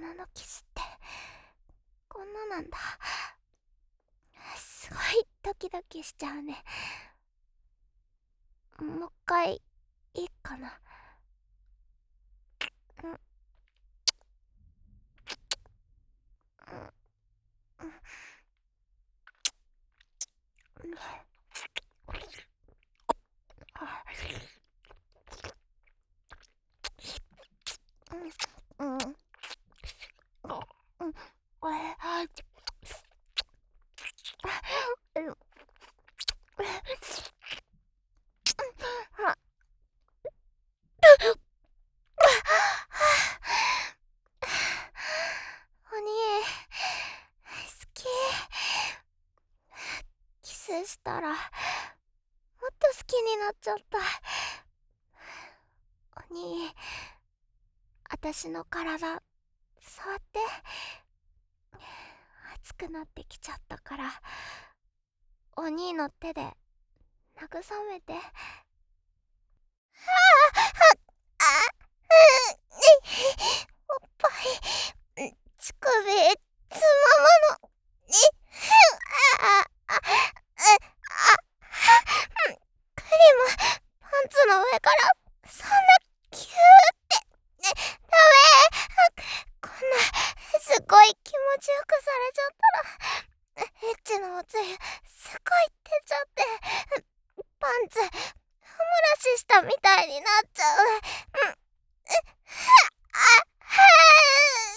魚のキスってこんななんだ。すごいドキドキしちゃうね。もう一回いいかな。うんうんうんうんうんお兄、好き。キスしたらもっと好きになっちゃった。お兄、私の体触って。熱くなってきちゃったから、お兄の手で慰めて。おっぱい、乳首、つままの、クリもパンツの上からそんなキューってダメ。こんなすごい気持ちよくされちゃったらエッチのおつゆすごい出ちゃってパンツ歯ブラシしたみたいになっちゃう。